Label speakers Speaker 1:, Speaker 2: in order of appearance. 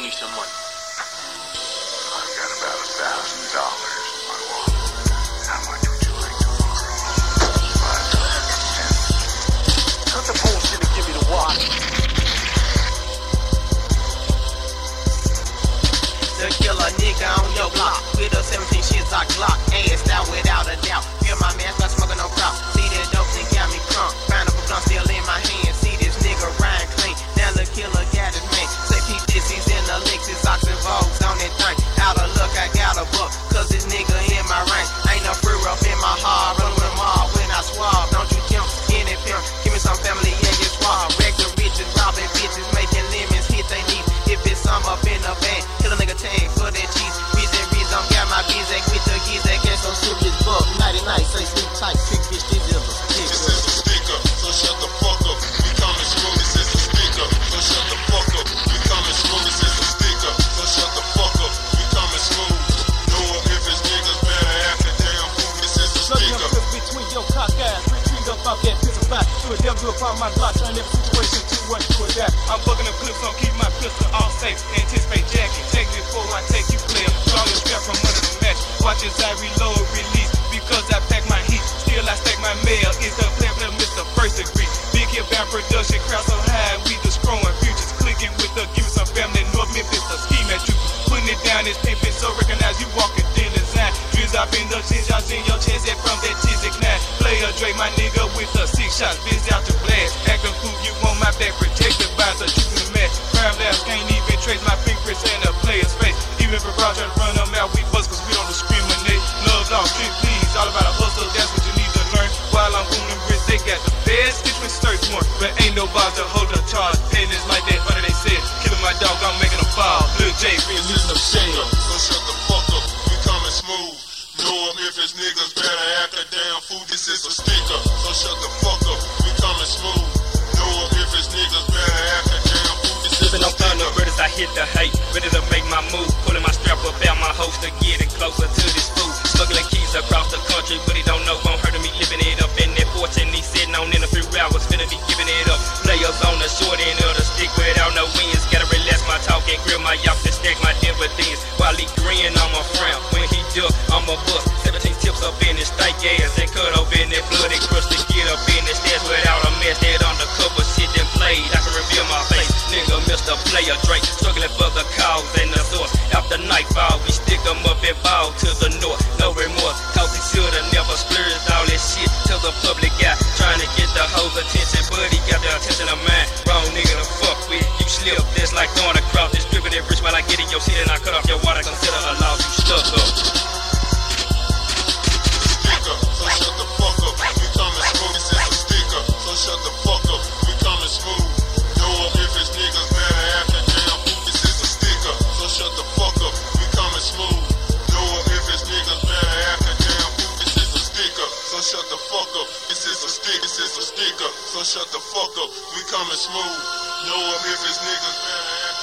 Speaker 1: me some money.
Speaker 2: I've got about $1,000 in my wallet. How much would you like to borrow? 5
Speaker 1: Cut the bullshit and give me the watch.
Speaker 3: To kill a nigga on your block with a 17 shits I Glock. Ass out without a doubt. Feel my mask, not smoking no crop. See that dope thing got me crunk. Find up a blunt still in my hand. See this nigga riding clean. Now the killer got his man. Say peep this, he's in the Lexus, Ox and Vogues on that thing. Out of luck, I got a buck, cause this nigga in my range. Ain't no free rough in my heart. Run with them all when I swab. Don't you jump in it, pimp. Give me some family in your swab. Wreck the riches, robbing bitches, making lemons, hit they knees. If it's some up in the van, kill a nigga tag for that cheese. Reason, got my Bizak with the Gizak and some serious buck. Nighty night, say sleep tight, trick bitch, this is a sticker.
Speaker 4: This is a sticker, so shut the fuck up. We coming smooth, this is a sticker, so shut the fuck up. We coming smooth, this is a sticker, so shut the fuck up. We coming smooth. Know if it's niggas better after damn food, this is a sticker.
Speaker 5: Nothing between your cock ass, retreat up off that piss of fat. Do a devil upon my block, turn every situation to what you or that. I'm bugging them clips on, keep my pistol all safe. Anticipate jacking, take me before I take you clear. Draw your strap from under the match. Watch as I reload, release, because I pack my heat. Still I stack my mail, it's the plan for Mr. First Degree. Big hit bound production, crowd so high, we destroying futures. Clicking with the give me some family, North Memphis, a scheme at you. Putting it down, it's pimping, so recognize you walking thin design. Drizz up in the jeans, y'all seen your chest from that Chizik 9. Player Dre, my nigga, with the 6 shots, busy out to blast. Acting fool, you on my back, protected by the juice in the match. Crime labs can't even trace my fingerprints in a player's face. Even if a broad try to run them out, we bust cause we don't discriminate. Love dog, street please, all about a hustle, that's what you need to learn. While I'm booming bricks, they got the best different search warrant. But ain't nobody to hold a charge. Pennies like that, what they said. Killing my dog, I'm making a fall. Lil J, releasing them shade.
Speaker 4: So shut the fuck up, we coming smooth. Know if it's niggas better after damn food, this is a sticker. So shut the fuck up, we coming smooth. Know if it's niggas better after damn food, this is a
Speaker 6: I'm
Speaker 4: sticker.
Speaker 6: thunder, brothers, I hit the hate. Ready to make my move. Pulling my strap up out my holster, getting closer to this food. Smuggling keys across the country, but he don't know, won't hurt me living it up in that fortune. He sitting on in a few hours, finna be giving it up. Players on the short end of the stick without no wins. Gotta relax my talk and grill my yacht and stack my dividends. While he grin, I'm a frown. When he duck, I'm a bust. 17 tips up in his steak ass and cut up in that bloody crust to get up in his stairs without a mess. That undercover shit that played. I can reveal my face. Nigga, Mr. Player Drake, struggling for the cause and the source. After nightfall, we stick 'em up and ball to the north. No remorse, cause he should've never splurged all that shit to the public guy. Trying to get the hoes' attention, but he got the attention of mine. Wrong nigga to fuck with. You slip, that's like throwing a crop. Just stripping that bridge while I get in your shit and I cut off your water. Consider a loss, you stuck up.
Speaker 4: Sticker, so shut the fuck up. We coming smooth, this is a sticker. So shut the fuck up. We coming smooth. Know if it's niggas better after damn food, this is a sticker. So shut the fuck up. We coming smooth. Know if it's niggas better after damn food, this is a sticker. So shut the fuck up. This is a stick, this is a sticker. So shut the fuck up. We coming smooth. Know if it's niggas better after